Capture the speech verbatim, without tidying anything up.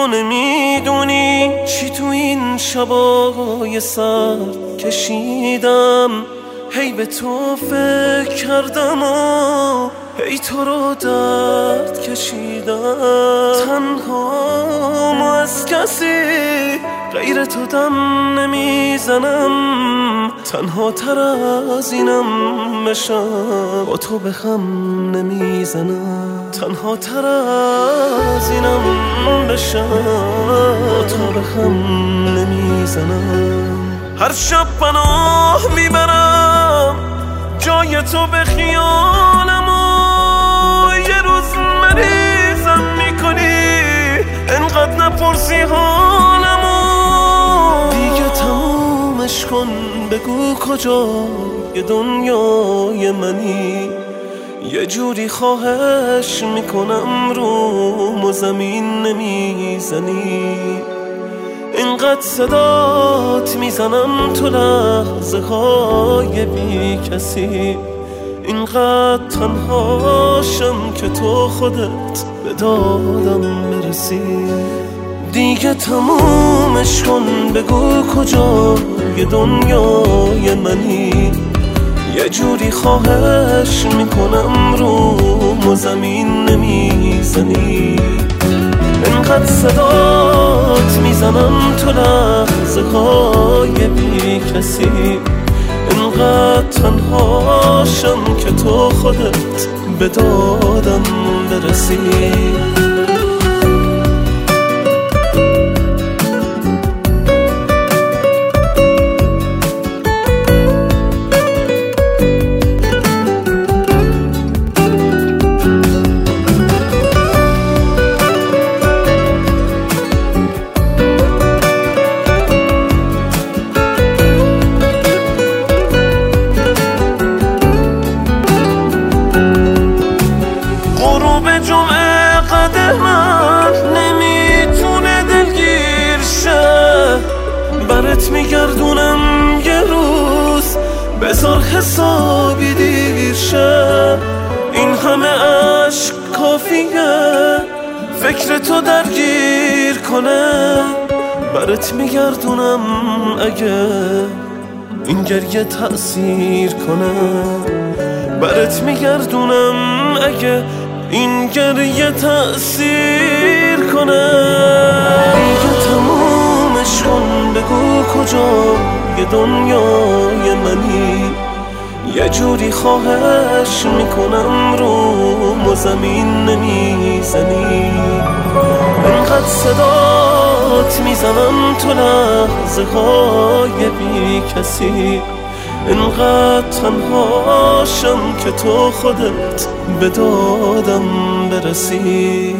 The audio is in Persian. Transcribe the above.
نمیدونی چی تو این شبای سرد کشیدم. هی به تو فکر کردم و هی تو رو درد کشیدم. تنها ما از کسی غیر تو دم نمیزنم. تنها تر از اینم بشم با تو به هم نمیزنم. تنها تر از اینم بشم با تو به هم نمیزنم. هر شب پناه میبرم جای تو به خیالم و یه روز مریضم میکنی انقدر نپرسی حالم و دیگه تمومش کن. بگو کجای دنیای منی. یه جوری خواهش میکنم روم و زمین نمیزنی. اینقدر صدات میزنم تو لحظه های بی کسی. اینقدر تنهاشم که تو خودت به دادم برسی. دیگه تمومش کن. بگو کجای دنیای منی. یه جوری خواهش میکنم روم و زمین نمیزنی. اینقدر صدات میزنم تو لحظه های بی کسی. اینقدر تنهاشم که تو خودت به دادم برسی. جمعه قدمم نمیتونه دلگیر شه. برات میگردونم یه روز بذار حسابی دیر شه. این همه عشق کافیه فکر تو درگیر کنه. برات میگردونم اگه این گریه تأثیر کنه. برات میگردونم اگه این گریه تأثیر کنه. دیگه تمومش کن. بگو کجای دنیای منی. یه جوری خواهش میکنم روم و زمین نمیزنی. اینقدر صدات میزنم تو لحظه های بی کسی. اینقدر تنهاشم که تو خودت به دادم برسی.